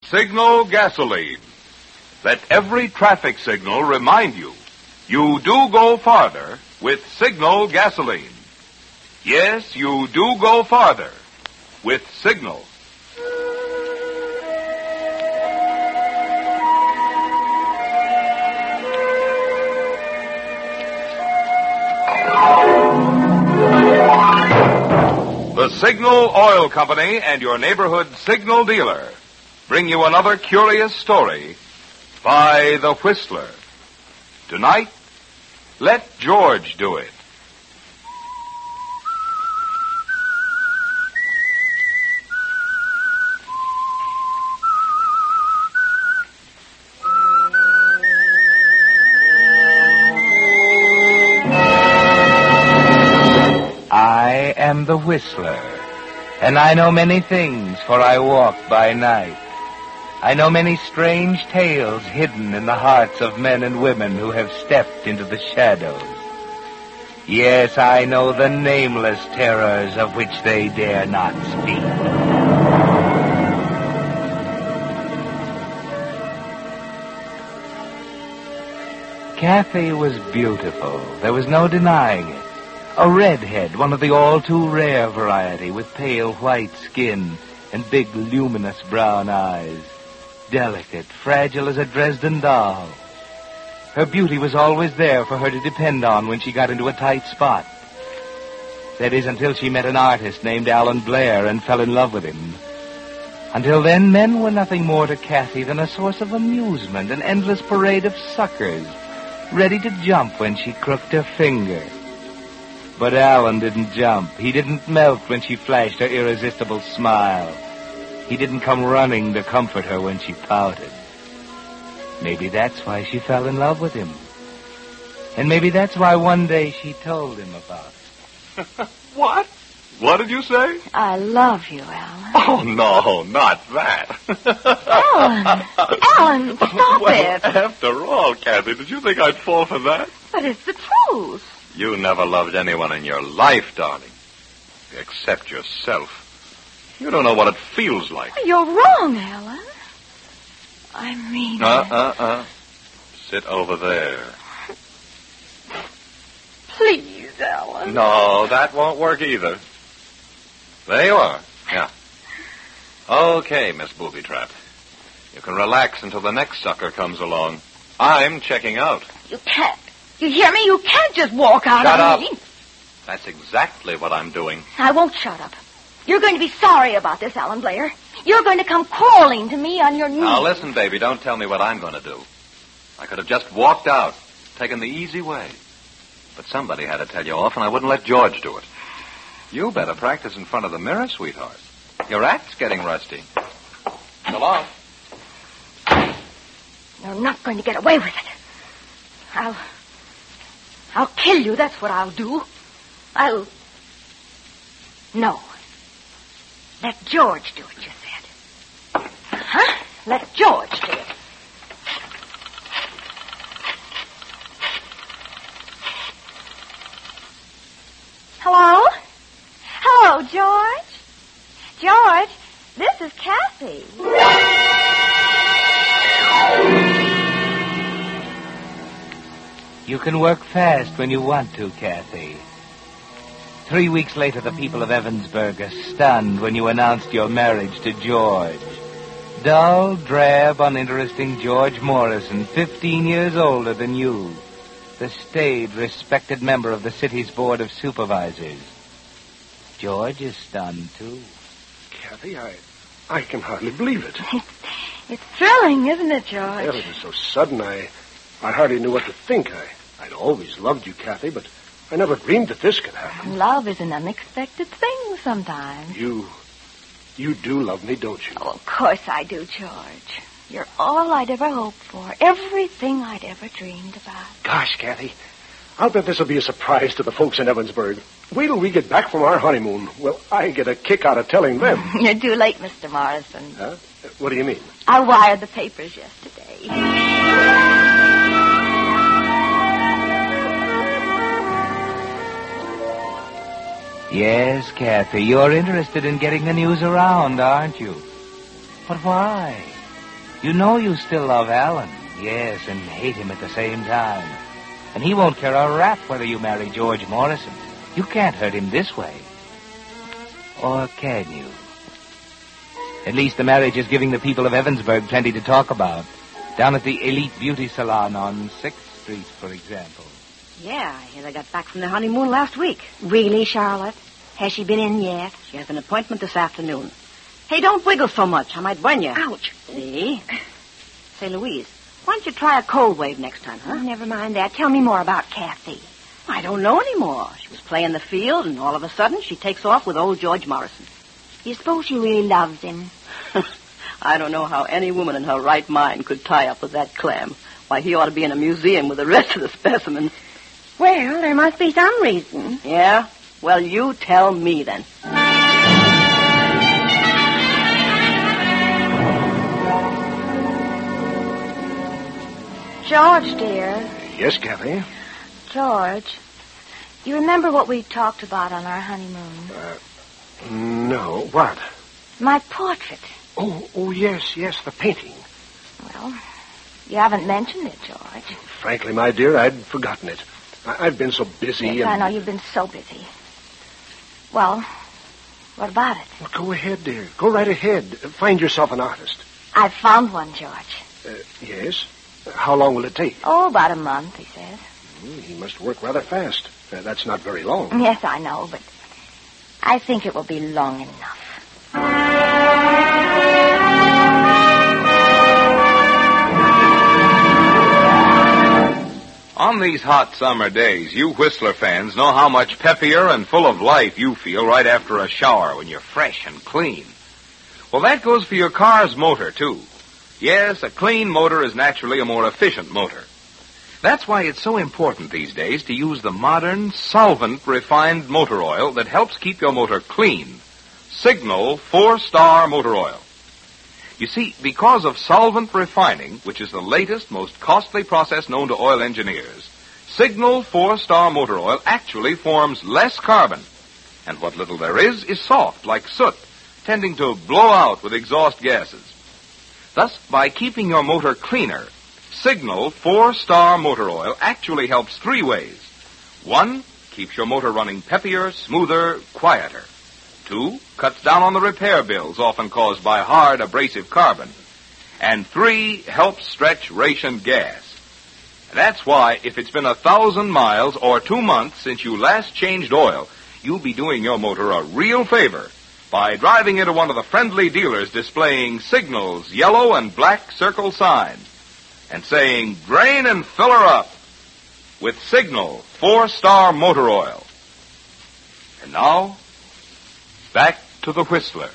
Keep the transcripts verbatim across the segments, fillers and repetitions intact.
Signal gasoline. Let every traffic signal remind you, you do go farther with Signal gasoline. Yes, you do go farther with Signal. The Signal Oil Company and your neighborhood Signal dealer bring you another curious story by The Whistler. Tonight, let George do it. I am the Whistler, and I know many things, for I walk by night. I know many strange tales hidden in the hearts of men and women who have stepped into the shadows. Yes, I know the nameless terrors of which they dare not speak. Kathy was beautiful. There was no denying it. A redhead, one of the all-too-rare variety, with pale white skin and big, luminous brown eyes. Delicate, fragile as a Dresden doll. Her beauty was always there for her to depend on when she got into a tight spot. That is, until she met an artist named Alan Blair and fell in love with him. Until then, men were nothing more to Kathy than a source of amusement, an endless parade of suckers, ready to jump when she crooked her finger. But Alan didn't jump. He didn't melt when she flashed her irresistible smile. He didn't come running to comfort her when she pouted. Maybe that's why she fell in love with him. And maybe that's why one day she told him about it. What? What did you say? I love you, Alan. Oh, no, not that. Alan! Alan, stop well, it. After all, Kathy, did you think I'd fall for that? But it's the truth. You never loved anyone in your life, darling. Except yourself. You don't know what it feels like. You're wrong, Alan. I mean... Uh-uh-uh. Sit over there. Please, Alan. No, that won't work either. There you are. Yeah. Okay, Miss Booby Trap. You can relax until the next sucker comes along. I'm checking out. You can't. You hear me? You can't just walk out Shut on up. me. That's exactly what I'm doing. I won't shut up. You're going to be sorry about this, Alan Blair. You're going to come crawling to me on your knees. Now, listen, baby, don't tell me what I'm going to do. I could have just walked out, taken the easy way. But somebody had to tell you off, and I wouldn't let George do it. You better practice in front of the mirror, sweetheart. Your act's getting rusty. So long. You're not going to get away with it. I'll... I'll kill you, that's what I'll do. I'll... No. Let George do it, you said. Huh? Let George do it. Hello? Hello, George? George, this is Kathy. You can work fast when you want to, Kathy. Three weeks later, the people of Evansburg are stunned when you announced your marriage to George. Dull, drab, uninteresting George Morrison, fifteen years older than you. The staid, respected member of the city's Board of Supervisors. George is stunned, too. Kathy, I I can hardly believe it. It's thrilling, isn't it, George? Well, it was so sudden, I I hardly knew what to think. I, I'd always loved you, Kathy, but I never dreamed that this could happen. Love is an unexpected thing sometimes. You, you do love me, don't you? Oh, of course I do, George. You're all I'd ever hoped for. Everything I'd ever dreamed about. Gosh, Kathy, I'll bet this will be a surprise to the folks in Evansburg. Wait till we get back from our honeymoon. Well, I get a kick out of telling them. You're too late, Mister Morrison. Huh? What do you mean? I wired the papers yesterday. Yes, Kathy, you're interested in getting the news around, aren't you? But why? You know you still love Alan, yes, and hate him at the same time. And he won't care a rap whether you marry George Morrison. You can't hurt him this way. Or can you? At least the marriage is giving the people of Evansburg plenty to talk about. Down at the Elite Beauty Salon on sixth Street, for example. Yeah, I hear they got back from their honeymoon last week. Really, Charlotte? Has she been in yet? She has an appointment this afternoon. Hey, don't wiggle so much. I might burn you. Ouch. See? Say, Louise, why don't you try a cold wave next time, huh? Oh, never mind that. Tell me more about Kathy. I don't know anymore. She was playing the field, and all of a sudden she takes off with old George Morrison. You suppose she really loves him? I don't know how any woman in her right mind could tie up with that clam. Why, he ought to be in a museum with the rest of the specimens. Well, there must be some reason. Yeah? Well, you tell me then. George, dear. Yes, Kathy? George, do you remember what we talked about on our honeymoon? Uh, no. What? My portrait. Oh, oh, yes, yes, the painting. Well, you haven't mentioned it, George. Frankly, my dear, I'd forgotten it. I- I've been so busy Yes, and... I know you've been so busy. Well, what about it? Well, go ahead, dear. Go right ahead. Find yourself an artist. I've found one, George. Uh, yes? How long will it take? Oh, about a month, he says. Hmm, he must work rather fast. Uh, that's not very long. Yes, I know, but I think it will be long enough. On these hot summer days, you Whistler fans know how much peppier and full of life you feel right after a shower when you're fresh and clean. Well, that goes for your car's motor, too. Yes, a clean motor is naturally a more efficient motor. That's why it's so important these days to use the modern, solvent-refined motor oil that helps keep your motor clean. Signal four-star motor oil. You see, because of solvent refining, which is the latest, most costly process known to oil engineers, Signal four-star motor oil actually forms less carbon. And what little there is is soft, like soot, tending to blow out with exhaust gases. Thus, by keeping your motor cleaner, Signal four-star motor oil actually helps three ways. One, keeps your motor running peppier, smoother, quieter. Two, cuts down on the repair bills often caused by hard, abrasive carbon. And three, helps stretch ration gas. That's why, if it's been a thousand miles or two months since you last changed oil, you'll be doing your motor a real favor by driving into one of the friendly dealers displaying Signal's yellow and black circle sign and saying, "Drain and fill her up with Signal four-star motor oil." And now, back to the Whistler.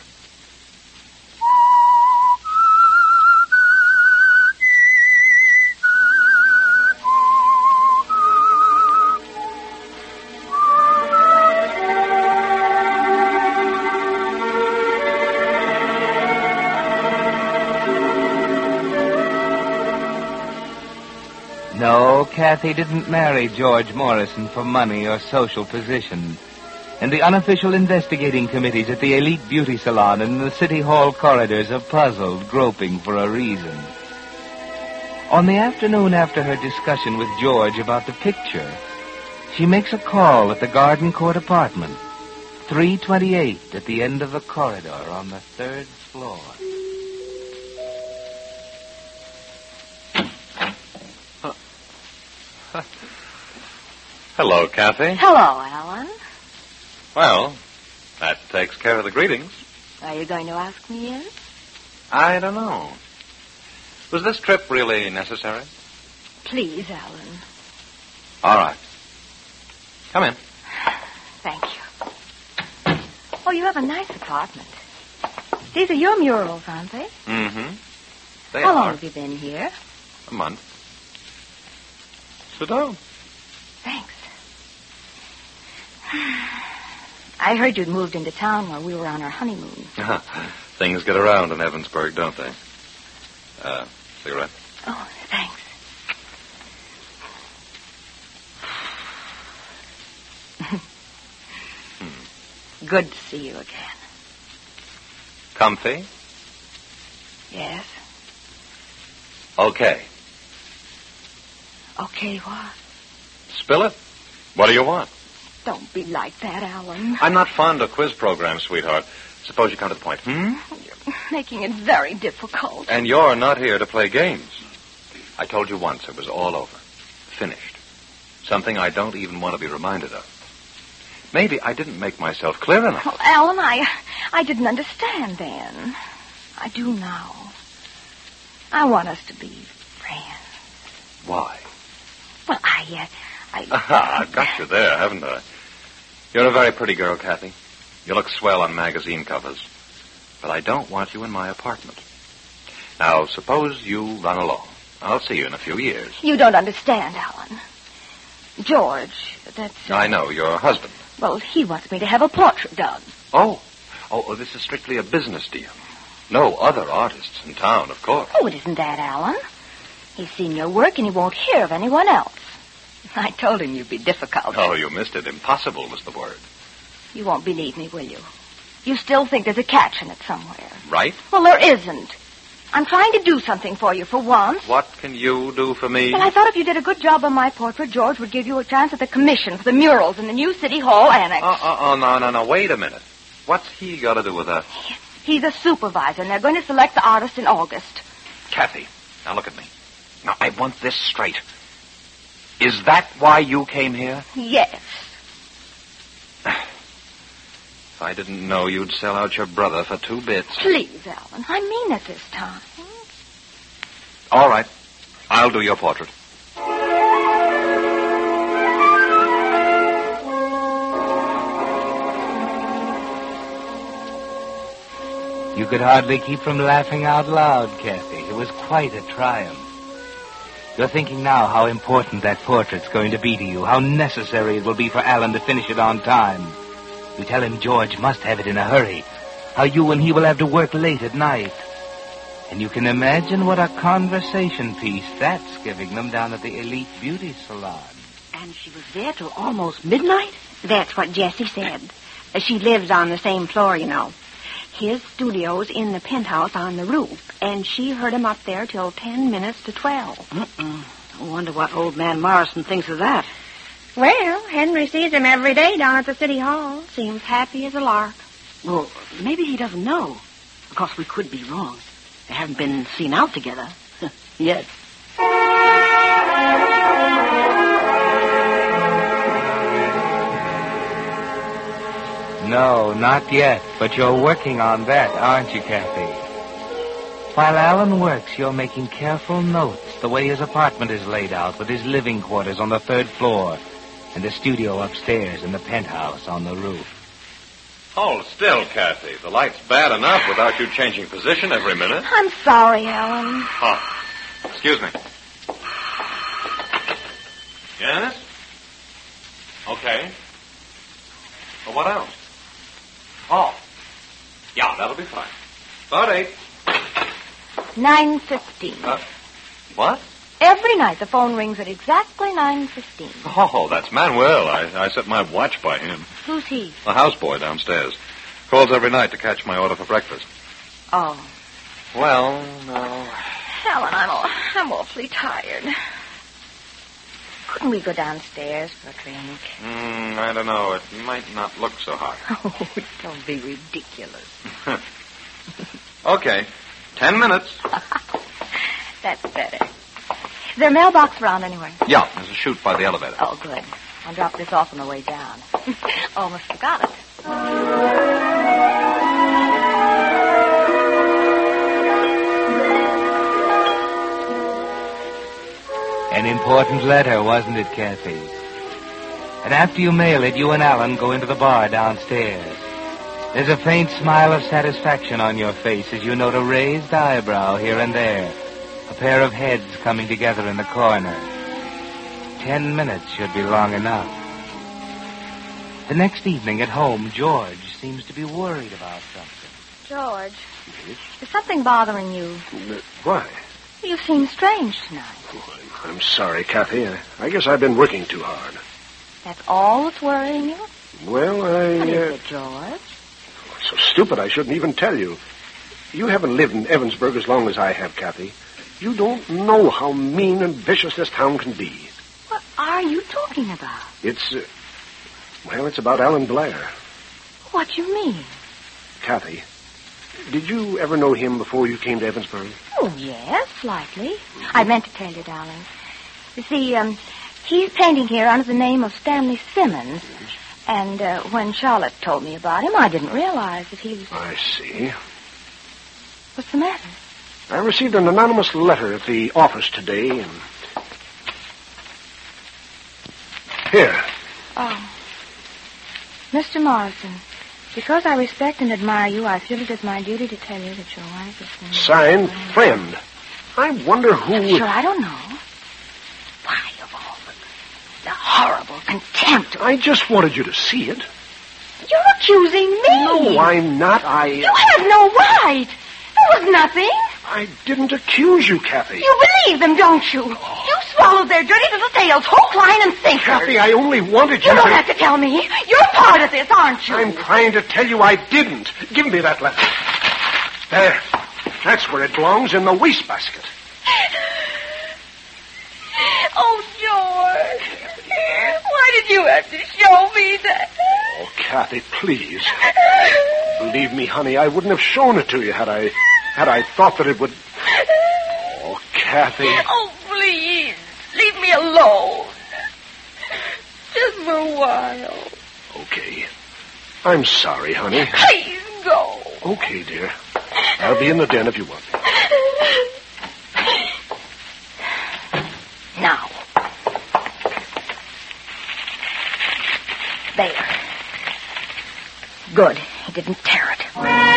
No, Kathy didn't marry George Morrison for money or social position. And the unofficial investigating committees at the Elite Beauty Salon and the City Hall corridors are puzzled, groping for a reason. On the afternoon after her discussion with George about the picture, she makes a call at the Garden Court apartment, three twenty-eight at the end of the corridor on the third floor. Hello, Kathy. Hello, Alan. Well, that takes care of the greetings. Are you going to ask me in? I don't know. Was this trip really necessary? Please, Alan. All right. Come in. Thank you. Oh, you have a nice apartment. These are your murals, aren't they? Mm-hmm. They How are. long have you been here? A month. Sit down. Thanks. I heard you'd moved into town while we were on our honeymoon. Things get around in Evansburg, don't they? Uh, cigarette? Oh, thanks. Hmm. Good to see you again. Comfy? Yes. Okay. Okay, what? Spill it. What do you want? Don't be like that, Alan. I'm not fond of quiz programs, sweetheart. Suppose you come to the point. Hmm? You're making it very difficult. And you're not here to play games. I told you once it was all over. Finished. Something I don't even want to be reminded of. Maybe I didn't make myself clear enough. Well, Alan, I, I didn't understand then. I do now. I want us to be friends. Why? Well, I, uh, I... Aha, I've got you there, haven't I? You're a very pretty girl, Kathy. You look swell on magazine covers. But I don't want you in my apartment. Now, suppose you run along. I'll see you in a few years. You don't understand, Alan. George, that's... Uh, I know, your husband. Well, he wants me to have a portrait done. Oh. oh. Oh, this is strictly a business deal. No other artists in town, of course. Oh, it isn't that, Alan. He's seen your work and he won't hear of anyone else. I told him you'd be difficult. Oh, you missed it. Impossible was the word. You won't believe me, will you? You still think there's a catch in it somewhere. Right? Well, there isn't. I'm trying to do something for you for once. What can you do for me? Well, I thought if you did a good job on my portrait, George would give you a chance at the commission for the murals in the new City Hall annex. Oh, oh, oh, no, no, no. Wait a minute. What's he got to do with that? He's a supervisor, and they're going to select the artist in August. Kathy, now look at me. Now, I want this straight. Is that why you came here? Yes. If I didn't know you'd sell out your brother for two bits. Please, Alan. I mean it this time. All right. I'll do your portrait. You could hardly keep from laughing out loud, Kathy. It was quite a triumph. You're thinking now how important that portrait's going to be to you, how necessary it will be for Alan to finish it on time. You tell him George must have it in a hurry, how you and he will have to work late at night. And you can imagine what a conversation piece that's giving them down at the Elite Beauty Salon. And she was there till almost midnight? That's what Jessie said. She lives on the same floor, you know. His studio's in the penthouse on the roof, and she heard him up there till ten minutes to twelve. Mm-mm. I wonder what old man Morrison thinks of that. Well, Henry sees him every day down at the City Hall. Seems happy as a lark. Well, maybe he doesn't know. Of course, we could be wrong. They haven't been seen out together yet. No, not yet, but you're working on that, aren't you, Kathy? While Alan works, you're making careful notes the way his apartment is laid out, with his living quarters on the third floor and the studio upstairs in the penthouse on the roof. Hold still, Kathy. The light's bad enough without you changing position every minute. I'm sorry, Alan. Oh, excuse me. Yes? Okay. Well, what else? Oh. Yeah, that'll be fine. About eight. nine fifteen. Uh, what? Every night the phone rings at exactly nine fifteen. Oh, that's Manuel. I, I set my watch by him. Who's he? The houseboy downstairs. Calls every night to catch my order for breakfast. Oh. Well, no. Alan, I'm, all, I'm awfully tired. Couldn't we go downstairs for a drink? Mm, I don't know. It might not look so hot. Oh, don't be ridiculous. Okay. Ten minutes. That's better. Is there a mailbox around anyway? Yeah, there's a chute by the elevator. Oh, good. I'll drop this off on the way down. Almost forgot it. An important letter, wasn't it, Kathy? And after you mail it, you and Alan go into the bar downstairs. There's a faint smile of satisfaction on your face as you note a raised eyebrow here and there, a pair of heads coming together in the corner. Ten minutes should be long enough. The next evening at home, George seems to be worried about something. George, is something bothering you? Why? You seem strange tonight. Oh, I'm, I'm sorry, Kathy. I, I guess I've been working too hard. That's all that's worrying you? Well, I... What uh, is it, George? So stupid I shouldn't even tell you. You haven't lived in Evansburg as long as I have, Kathy. You don't know how mean and vicious this town can be. What are you talking about? It's, uh, well, it's about Alan Blair. What do you mean? Kathy, did you ever know him before you came to Evansburg? Oh, yes, slightly. I meant to tell you, darling. You see, um, he's painting here under the name of Stanley Simmons. And uh, when Charlotte told me about him, I didn't realize that he was... I see. What's the matter? I received an anonymous letter at the office today, and... Here. Oh. Mister Morrison, because I respect and admire you, I feel it is my duty to tell you that your wife is... In... Signed, Friend. I wonder who... Sure, I don't know. Why, of all the, the horrible contempt... I just wanted you to see it. You're accusing me. No, I'm not. I... You have no right. There was nothing. I didn't accuse you, Kathy. You believe them, don't you? Oh. You swallowed their dirty little tails, hook, line, and sinker. Kathy, I only wanted you, you to... You don't have to tell me. You're part of this, aren't you? I'm trying to tell you I didn't. Give me that letter. There. That's where it belongs, in the wastebasket. Oh, George. Why did you have to show me that? Oh, Kathy, please. Believe me, honey, I wouldn't have shown it to you had I... had I thought that it would... Oh, Kathy. Oh, please. Leave me alone. Just for a while. Okay. I'm sorry, honey. Please go. Okay, dear. I'll be in the den if you want me. Now. There. Good. He didn't tear it.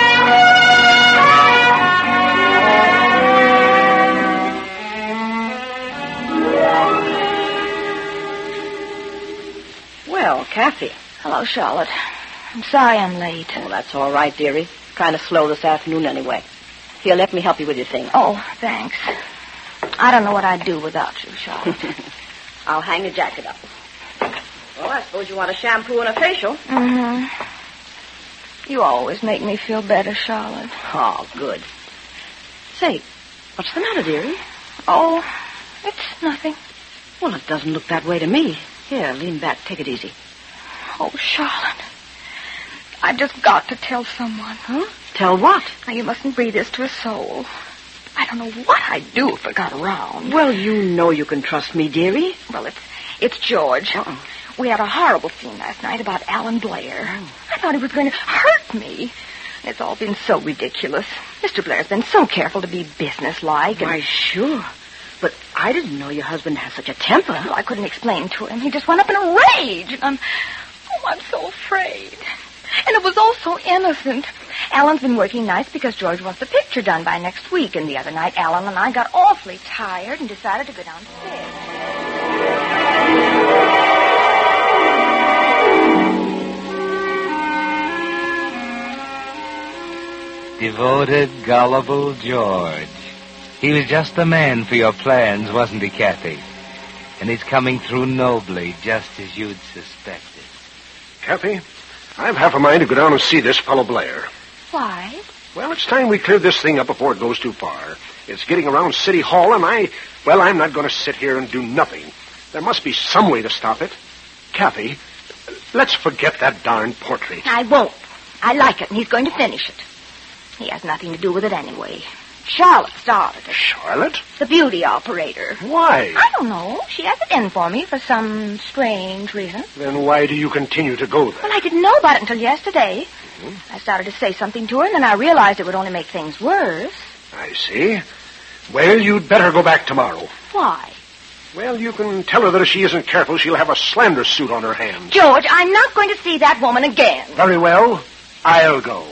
Well, Kathy. Hello, Charlotte. I'm sorry I'm late. Oh, that's all right, dearie. Trying to slow this afternoon anyway. Here, let me help you with your thing. Oh, thanks. I don't know what I'd do without you, Charlotte. I'll hang the jacket up. Well, I suppose you want a shampoo and a facial. Mm-hmm. You always make me feel better, Charlotte. Oh, good. Say, what's the matter, dearie? Oh, it's nothing. Well, it doesn't look that way to me. Here, lean back. Take it easy. Oh, Charlotte. I've just got to tell someone. Huh? Tell what? Now, you mustn't breathe this to a soul. I don't know what I'd do if it got around. Well, you know you can trust me, dearie. Well, it's it's George. Uh-uh. We had a horrible scene last night about Alan Blair. Oh. I thought he was going to hurt me. It's all been so ridiculous. Mister Blair's been so careful to be businesslike. And... Why, sure. But I didn't know your husband has such a temper. Well, I couldn't explain to him. He just went up in a rage. And I'm, oh, I'm so afraid. And it was all so innocent. Alan's been working nights because George wants the picture done by next week. And the other night, Alan and I got awfully tired and decided to go downstairs. Devoted, gullible George. He was just the man for your plans, wasn't he, Kathy? And he's coming through nobly, just as you'd suspected. Kathy, I've half a mind to go down and see this fellow Blair. Why? Well, it's time we cleared this thing up before it goes too far. It's getting around City Hall, and I... Well, I'm not going to sit here and do nothing. There must be some way to stop it. Kathy, let's forget that darn portrait. I won't. I like it, and he's going to finish it. He has nothing to do with it anyway. Charlotte started it. Charlotte? The beauty operator. Why? I don't know. She has it in for me for some strange reason. Then why do you continue to go there? Well, I didn't know about it until yesterday. Mm-hmm. I started to say something to her, and then I realized it would only make things worse. I see. Well, you'd better go back tomorrow. Why? Well, you can tell her that if she isn't careful, she'll have a slander suit on her hands. George, I'm not going to see that woman again. Very well. I'll go.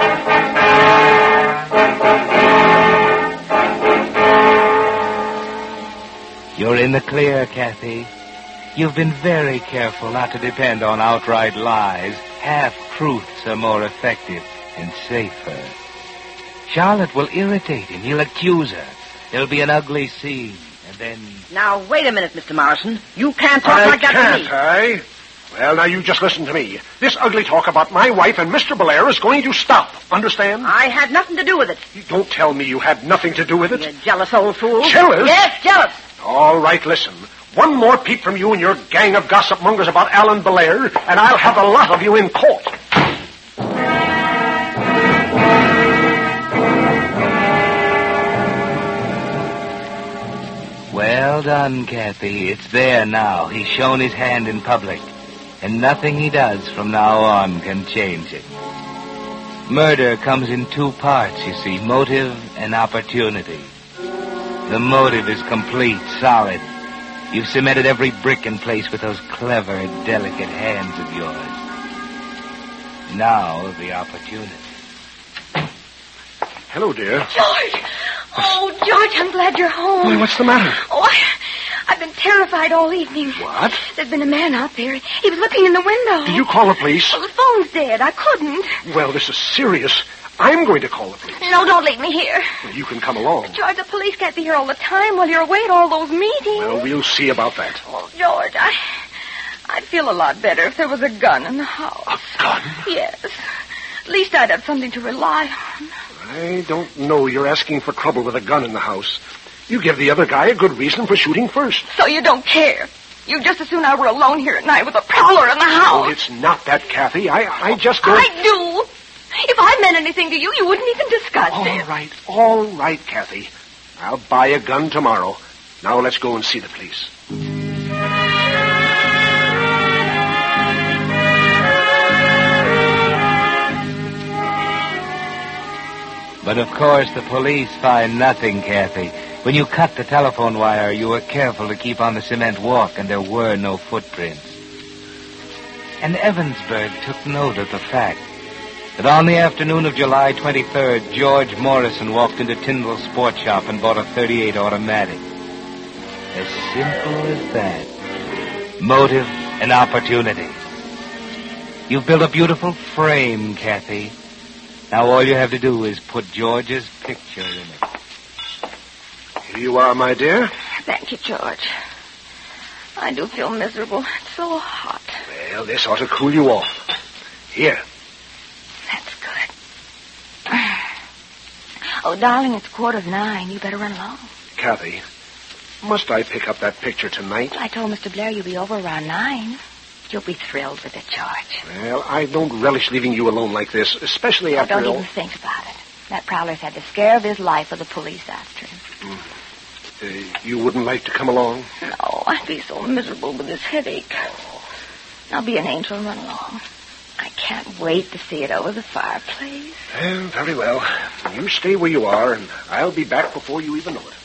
You're in the clear, Kathy. You've been very careful not to depend on outright lies. Half-truths are more effective and safer. Charlotte will irritate him. He'll accuse her. There'll be an ugly scene, and then... Now, wait a minute, Mister Morrison. You can't talk I like that can't, to me. I? Well, now you just listen to me. This ugly talk about my wife and Mister Belair is going to stop. Understand? I had nothing to do with it. Don't tell me you had nothing to do with it. You jealous old fool. Jealous? Yes, jealous. All right, listen. One more peep from you and your gang of gossip mongers about Alan Belair, and I'll have the lot of you in court. Well done, Kathy. It's there now. He's shown his hand in public. And nothing he does from now on can change it. Murder comes in two parts, you see, motive and opportunity. The motive is complete, solid. You've cemented every brick in place with those clever, delicate hands of yours. Now, the opportunity. Hello, dear. George! Oh, George, I'm glad you're home. Why, what's the matter? Oh, I, I've been terrified all evening. What? There's been a man out there. He was looking in the window. Did you call the police? Well, the phone's dead. I couldn't. Well, this is serious. I'm going to call the police. No, don't leave me here. Well, you can come along. George, the police can't be here all the time while you're away at all those meetings. Well, we'll see about that. Oh, George, I, I'd feel a lot better if there was a gun in the house. A gun? Yes. At least I'd have something to rely on. I don't know. You're asking for trouble with a gun in the house. You give the other guy a good reason for shooting first. So you don't care. You'd just as soon I were alone here at night with a prowler in the house. Oh, it's not that, Kathy. I, I just don't... I do. If I meant anything to you, you wouldn't even discuss All it. right, all right, Kathy. I'll buy a gun tomorrow. Now let's go and see the police. But of course the police find nothing, Kathy. When you cut the telephone wire, you were careful to keep on the cement walk, and there were no footprints. And Evansburg took note of the fact that on the afternoon of July twenty-third, George Morrison walked into Tyndall's sports shop and bought a thirty-eight automatic. As simple as that. Motive and opportunity. You've built a beautiful frame, Kathy. Now all you have to do is put George's picture in it. Here you are, my dear. Thank you, George. I do feel miserable. It's so hot. Well, this ought to cool you off. Here. That's good. Oh, darling, it's quarter to nine. You better run along. Kathy, must I pick up that picture tonight? I told Mister Blair you'll be over around nine. You'll be thrilled with it, George. Well, I don't relish leaving you alone like this, especially Oh, after don't all... even think about it. That prowler's had the scare of his life with the police after him. Uh, you wouldn't like to come along? No, I'd be so miserable with this headache. Now be an angel and run along. I can't wait to see it over the fireplace. Well, very well. You stay where you are, and I'll be back before you even know it.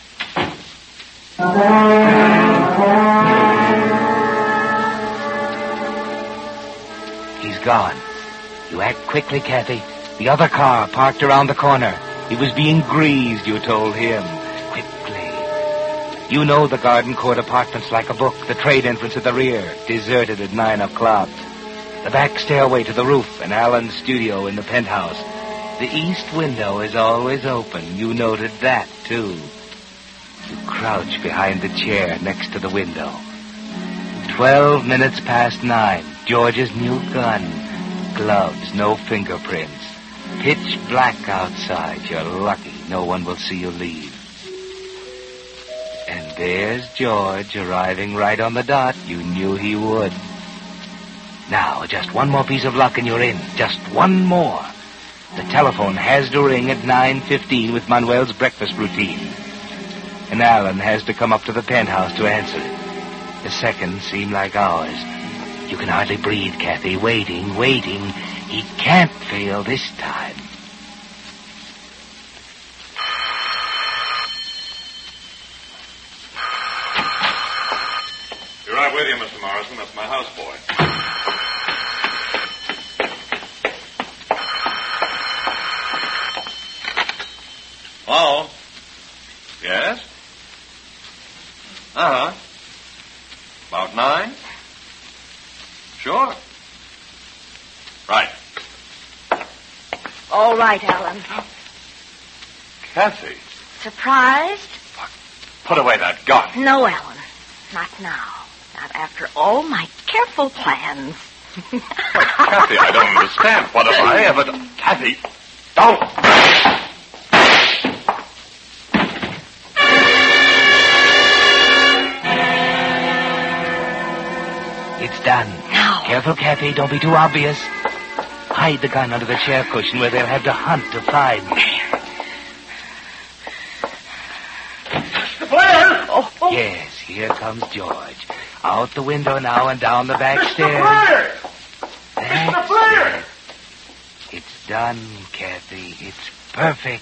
He's gone. You act quickly, Kathy. The other car parked around the corner. He was being greased, you told him. Quickly. You know the Garden Court apartments like a book. The trade entrance at the rear, deserted at nine o'clock. The back stairway to the roof, and Alan's studio in the penthouse. The east window is always open. You noted that, too. You crouch behind the chair next to the window. Twelve minutes past nine. George's new gun. Gloves, no fingerprints. Pitch black outside. You're lucky. No one will see you leave. And there's George arriving right on the dot. You knew he would. Now, just one more piece of luck and you're in. Just one more. The telephone has to ring at nine fifteen with Manuel's breakfast routine. And Alan has to come up to the penthouse to answer it. The seconds seem like hours. You can hardly breathe, Kathy. Waiting, waiting. He can't fail this time. Be right with you, Mister Morrison. That's my houseboy. Oh. Yes? Uh-huh. About nine? Sure. Right. All right, Alan. Kathy, Surprised? put away that gun. No, Alan. Not now. Not after all my careful plans. But, Kathy, I don't understand. What have I ever done? Kathy, don't! It's done. Now. Careful, Kathy. Don't be too obvious. Hide the gun under the chair cushion where they'll have to hunt to find me. Mister Blair! Oh, oh. Yes, here comes George. Out the window now and down the back stairs. Blair! That's Mister Blair! it. It's done, Kathy. It's perfect.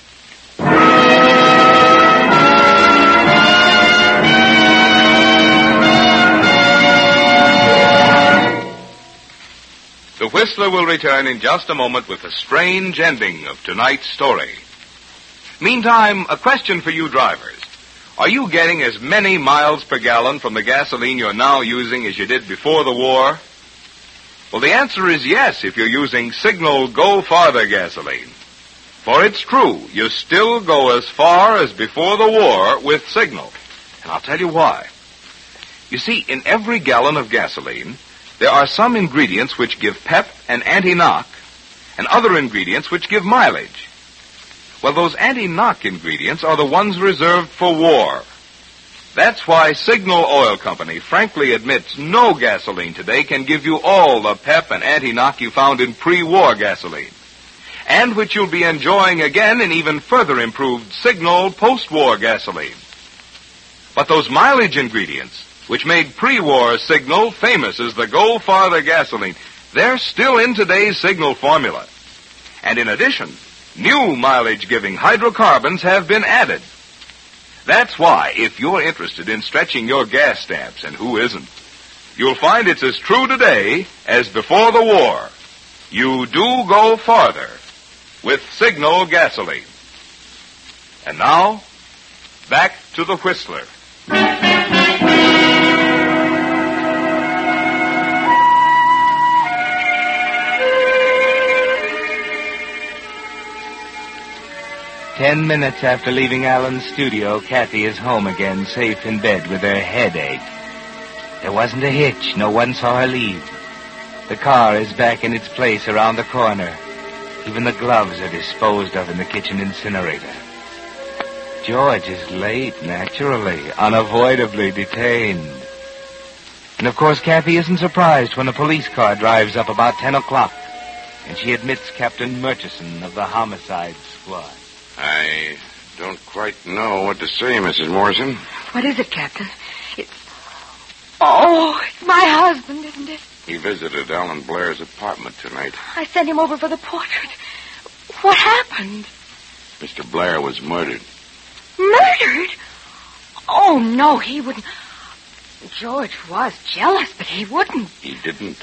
The Whistler will return in just a moment with a strange ending of tonight's story. Meantime, a question for you drivers. Are you getting as many miles per gallon from the gasoline you're now using as you did before the war? Well, the answer is yes if you're using Signal Go Farther gasoline. For it's true, you still go as far as before the war with Signal. And I'll tell you why. You see, in every gallon of gasoline, there are some ingredients which give pep and anti-knock, and other ingredients which give mileage. Well, those anti-knock ingredients are the ones reserved for war. That's why Signal Oil Company frankly admits no gasoline today can give you all the pep and anti-knock you found in pre-war gasoline, and which you'll be enjoying again in even further improved Signal post-war gasoline. But those mileage ingredients, which made pre-war Signal famous as the Go Farther gasoline, they're still in today's Signal formula. And in addition, new mileage-giving hydrocarbons have been added. That's why, if you're interested in stretching your gas stamps, and who isn't, you'll find it's as true today as before the war. You do go farther with Signal gasoline. And now, back to the Whistler. Ten minutes after leaving Alan's studio, Kathy is home again, safe in bed with her headache. There wasn't a hitch. No one saw her leave. The car is back in its place around the corner. Even the gloves are disposed of in the kitchen incinerator. George is late, naturally, unavoidably detained. And of course, Kathy isn't surprised when a police car drives up about ten o'clock, and she admits Captain Murchison of the homicide squad. I don't quite know what to say, Missus Morrison. What is it, Captain? It's... Oh, it's my husband, isn't it? He visited Alan Blair's apartment tonight. I sent him over for the portrait. What happened? Mister Blair was murdered. Murdered? Oh, no, he wouldn't. George was jealous, but he wouldn't. He didn't.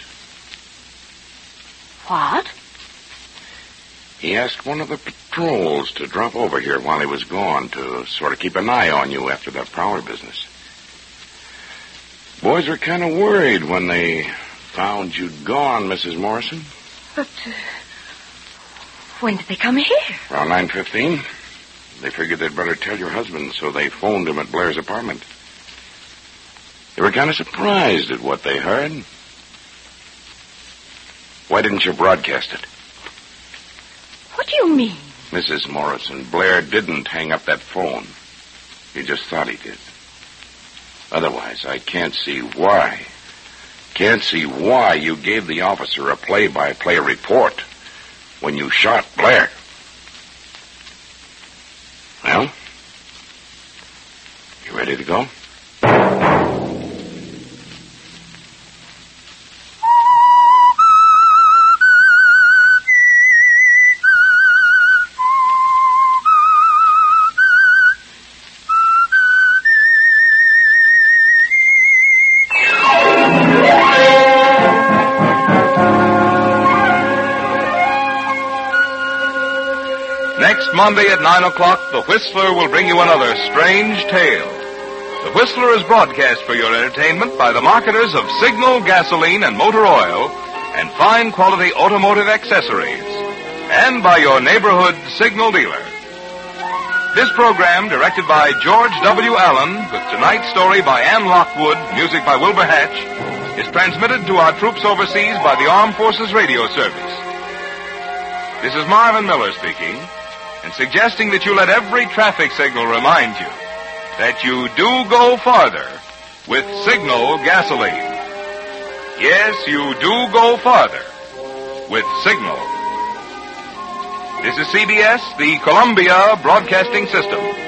What? He asked one of the patrols to drop over here while he was gone to sort of keep an eye on you after that Prowler business. Boys were kind of worried when they found you'd gone, Missus Morrison. But uh, when did they come here? Around nine fifteen. They figured they'd better tell your husband, so they phoned him at Blair's apartment. They were kind of surprised at what they heard. Why didn't you broadcast it? What do you mean? Missus Morrison, Blair didn't hang up that phone. He just thought he did. Otherwise, I can't see why. Can't see why you gave the officer a play-by-play report when you shot Blair. Well, you ready to go? Monday at nine o'clock, The Whistler will bring you another strange tale. The Whistler is broadcast for your entertainment by the marketers of Signal gasoline and motor oil and fine quality automotive accessories, and by your neighborhood Signal dealer. This program, directed by George W. Allen, with tonight's story by Anne Lockwood, music by Wilbur Hatch, is transmitted to our troops overseas by the Armed Forces Radio Service. This is Marvin Miller speaking, and suggesting that you let every traffic signal remind you that you do go farther with Signal gasoline. Yes, you do go farther with Signal. This is C B S, the Columbia Broadcasting System.